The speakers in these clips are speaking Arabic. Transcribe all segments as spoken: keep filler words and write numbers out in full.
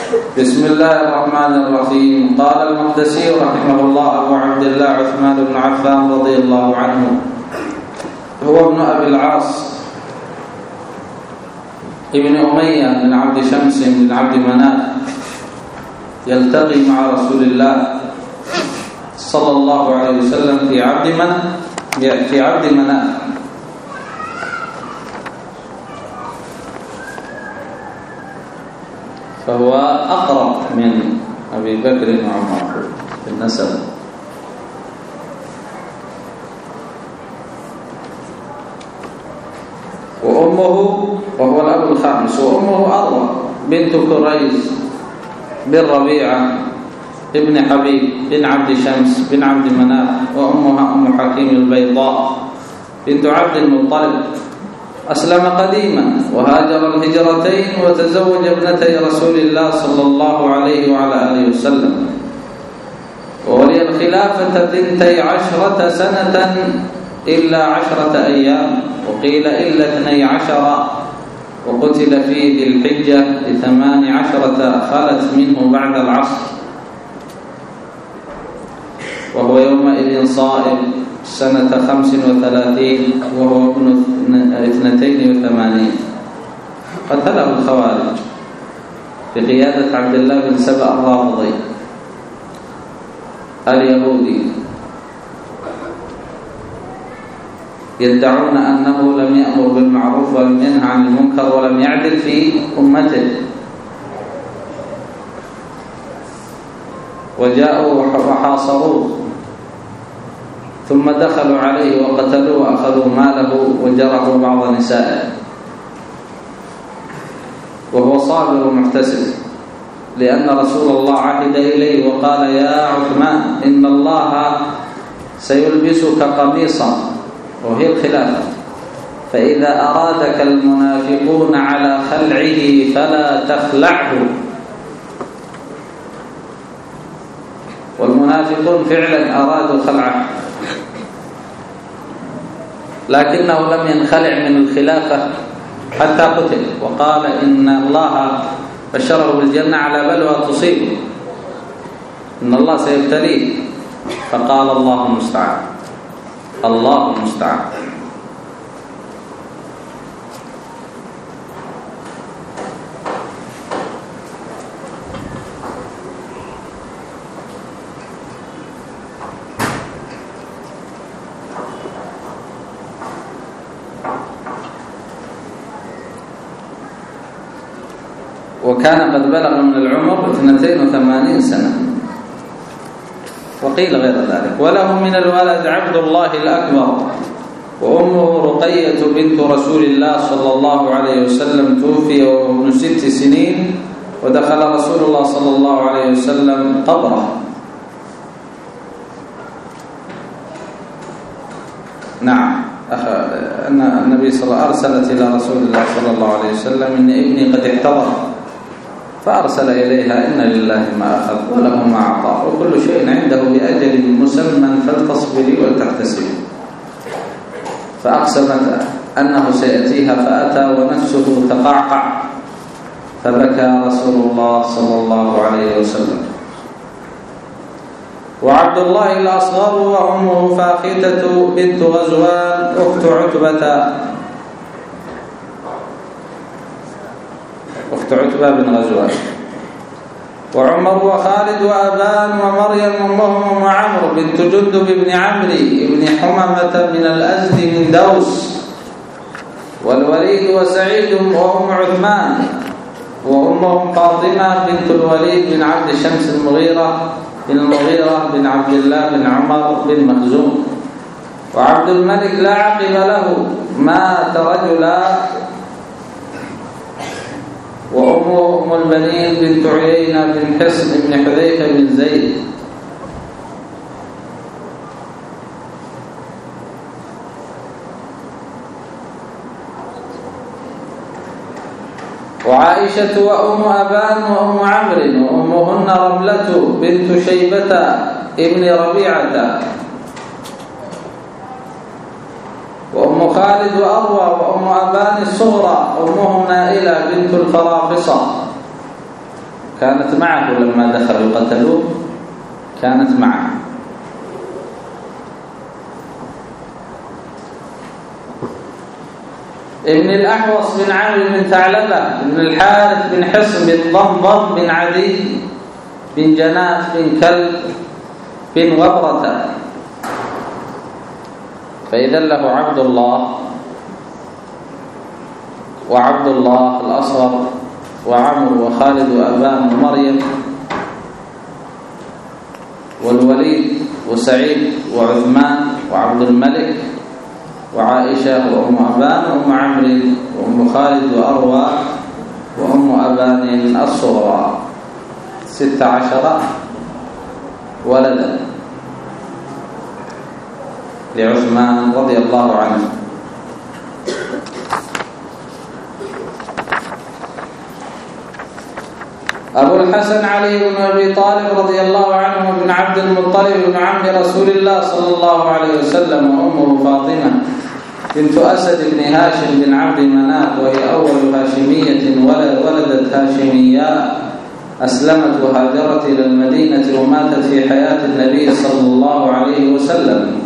بسم الله الرحمن الرحيم. قال المقدسي رحمه الله أبو عبد الله عثمان بن عفان رضي الله عنه، هو ابن أبي العاص ابن أمية بن عبد شمس بن عبد مناف، يلتقي مع رسول الله صلى الله عليه وسلم في عبد من في عبد مناف. فهو أقرب من أبي بكر وعمر في النسب. وأمه وهو الأب الخامس، وأمه أروى بنت كريز بن ربيعة ابن حبيب بن عبد شمس بن عبد مناف، وأمها أم حكيم البيضاء بنت عبد المطلب. أسلم قديما وهاجر الهجرتين وتزوج ابنتي رسول الله صلى الله عليه وعلى آله وسلم، وولي الخلافة ثنتي عشرة سنة إلا عشرة أيام، وقيل إلا اثني عشر، وقتل في ذي الحجة لثمان عشرة خلت منه بعد العصر، وهو يومئذ صائب سنة خمس وثلاثين وهو ابن اثنتين وثمانين. قتله الخوارج بقيادة عبد الله بن سبأ الرافضي اليهودي، يدعون أنه لم يأمر بالمعروف ولم ينهى عن المنكر ولم يعدل في أمته، وجاءوا وحاصروه ثم دخلوا عليه وقتلوه وأخذوا ماله وجرحوا بعض نسائه، وهو صابر ومحتسب، لأن رسول الله عهد إليه وقال: يا عثمان إن الله سيلبسك قميصا، وهي الخلافة، فإذا أرادك المنافقون على خلعه فلا تخلعه. والمنافقون فعلا أرادوا خلعه، لكنه لم ينخلع من الخلافة حتى قتل، وقال إن الله بشره بالجنة على بلوى تصيبه، إن الله سيبتليه، فقال الله المستعان الله المستعان. وكان قد بلغ من العمر اثنتين وثمانين سنة، وقيل غير ذلك. وله من الولد عبد الله الأكبر، وأمه رقية بنت رسول الله صلى الله عليه وسلم، توفي وهو ابن ست سنين، ودخل رسول الله صلى الله عليه وسلم قبره. نعم، أن النبي صلى الله عليه وسلم أرسلت إلى رسول الله صلى الله عليه وسلم: إن ابني قد احتضر، فأرسل إليها: إن لله ما أخذ وله ما أعطى وكل شيء عنده بأجل مسمى فلتصبري ولتحتسبي. فأقسمت أنه سيأتيها فأتى ونفسه تقعقع، فبكى رسول الله صلى الله عليه وسلم. وعبد الله الأصغر وأمه فاخته بنت غزوان أخت عتبة أخت عتبة بن غزوان، وعمر وخالد وأبان ومريم أمهم أم عمرو بنت جندب بن عمرو بن حمامة من الأزد من دوس، والوليد وسعيد وأم عثمان، وأمهم فاطمة بنت الوليد بن عبد شمس المغيرة بن المغيرة بن عبد الله بن عمر بن مخزوم. وعبد الملك لا عقب له، مات رجلا، وأمه أم البنين بنت عيينة بن حصن بن حذيفة بن زيد. وعائشة وأم أبان وأم عمرو، وأمهن رملة بنت شيبة ابن ربيعة، وأم خالد وأروى، وأم أبان الصغرى أمهم نائلة بنت الفرافصة. كانت معه لما دخلوا قتلوه، كانت معه. ابن الأحوص بن عامر بن ثعلبة بن الحارث بن حصن بن ضمضم بن عدي بن جناح بن كلب بن وبرة. فإذا له عبد الله وعبد الله الأصغر وعمرو وخالد وأبان ومريم والوليد وسعيد وعثمان وعبد الملك وعائشة وأم أبان وأم عمرو وأم خالد وأروى وأم أبان الصغرى، ست عشر ولدا لعثمان رضي الله عنه. أبو الحسن علي بن أبي طالب رضي الله عنه بن عبد المطلب بن عم رسول الله صلى الله عليه وسلم، وأمه فاطمة بنت أسد بن هاشم بن عبد مناف، وهي أول هاشمية ولدت هاشمياء، أسلمت وهاجرت إلى المدينة وماتت في حياة النبي صلى الله عليه وسلم.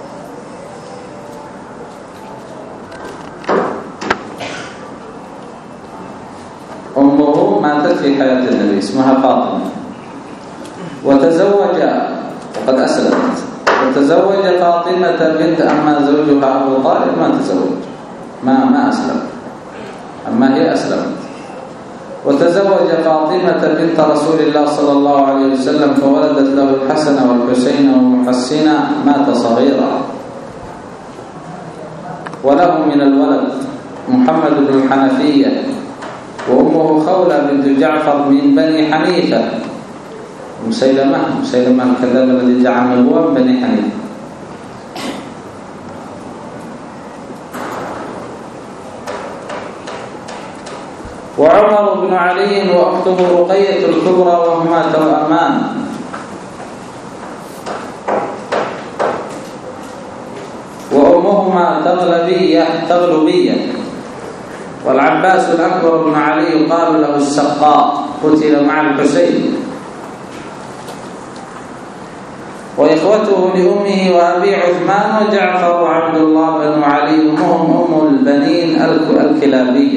أمه ماتت في حياة النبي، اسمها فاطمة، وتزوج وقد أسلمت، وتزوج فاطمة بنت أما زوجها أبو طالب ما تزوج، ما ما أسلم، أما هي أسلمت. وتزوج فاطمة بنت رسول الله صلى الله عليه وسلم، فولدت له الحسن والحسين ومحسنة، مات صغيرا. وله من الولد محمد بن الحنفية، وأمه خولة بنت جعفر من بني حنيفة، مسيلمة مسيلمة الكذاب الذي دعا نبوة من بني حنيفة. وعمر بن علي وأخته رقية الكبرى، وهما توأمان. وأمهما تغلبية تغلبية. والعباس الأكبر بن علي يقال له السقاء، قتل مع الحسين. وإخوته لأمه وأبي عثمان وجعفر وعبد الله بن علي، أمهم أم البنين الكلابية.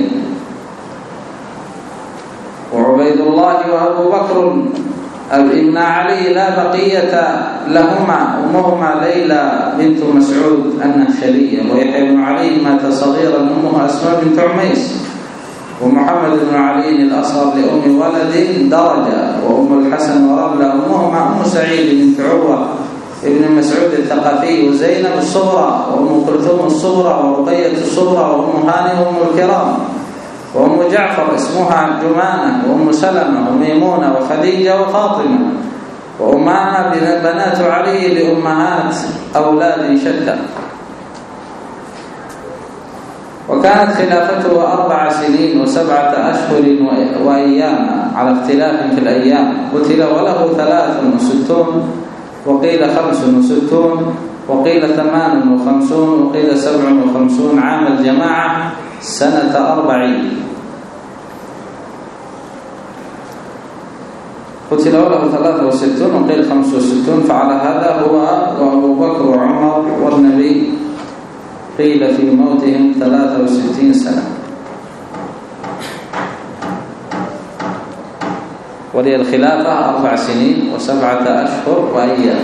وعبيد الله وأبو بكر ابن علي لا بقية لهما، أمهما ليلى بنت مسعود النخشلية. ويحيى بن علي مات صغيرا، أمه أسماء بنت عميس. ومحمد بن علي الأصغر لأم ولد درجة. وأم الحسن ورملة أمهما أم سعيد بنت عروة ابن مسعود الثقفي، وزينب الصغرى، وأم كلثوم الصغرى، ورقية الصغرى، وأم هاني وأم الكرام، وأم جعفر اسمها جمانة، وأم سلمة وميمونة وخديجة وفاطمة. وأمها بنات علي لأمهات أولاد شتى. وكانت خلافته أربع سنين وسبعة أشهر وأيام على اختلاف في الأيام. قتل وله ثلاث وستون، وقيل خمس وستون، وقيل ثمان وخمسون، وقيل سبع وخمسون عام الجماعة سنة أربعين. قتل وله ثلاثة وستون، وقيل خمس وستون. فعلى هذا هو وأبو بكر وعمر والنبي قيل في موتهم ثلاثة وستين سنة. ولي الخلافة أربع سنين وسبعة أشهر وأيام.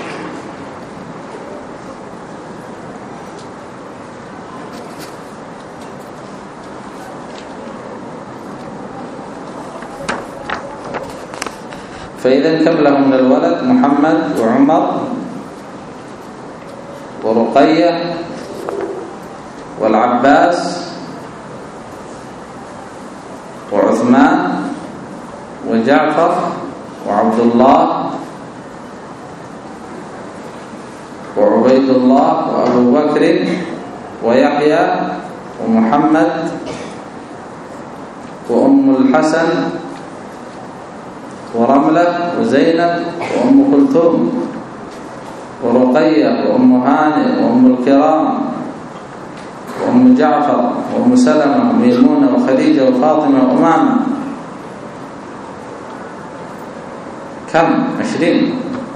فإذا كم له من الولد؟ محمد وعمر ورقية والعباس وعثمان وجعفر وعبد الله وعبيد الله وأبو بكر ويحيى ومحمد وأم الحسن ورملة وزينب وأم كلثوم ورقية وأم هانئ وأم الكرام وأم جعفر وأم سلمة وميمونة وخديجة وفاطمة وأمامة. كم؟ عشرين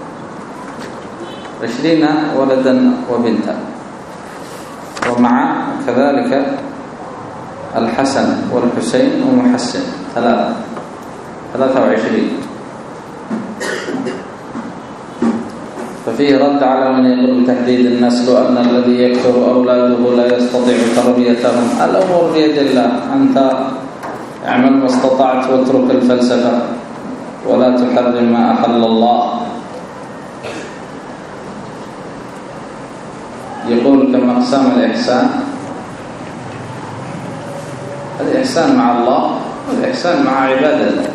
عشرين ولدا وبنتا، ومع كذلك الحسن والحسين ومحسن ثلاثة ثلاثة وعشرين. ففيه رد على من يقول بتحديد النسل أن الذي يكثر أولاده لا يستطيع تربيتهم. الأمور بيد الله، أنت اعمل ما استطعت واترك الفلسفة ولا تحرم ما أحل الله. يقول كما أقسام الإحسان، الإحسان مع الله والإحسان مع عباد الله.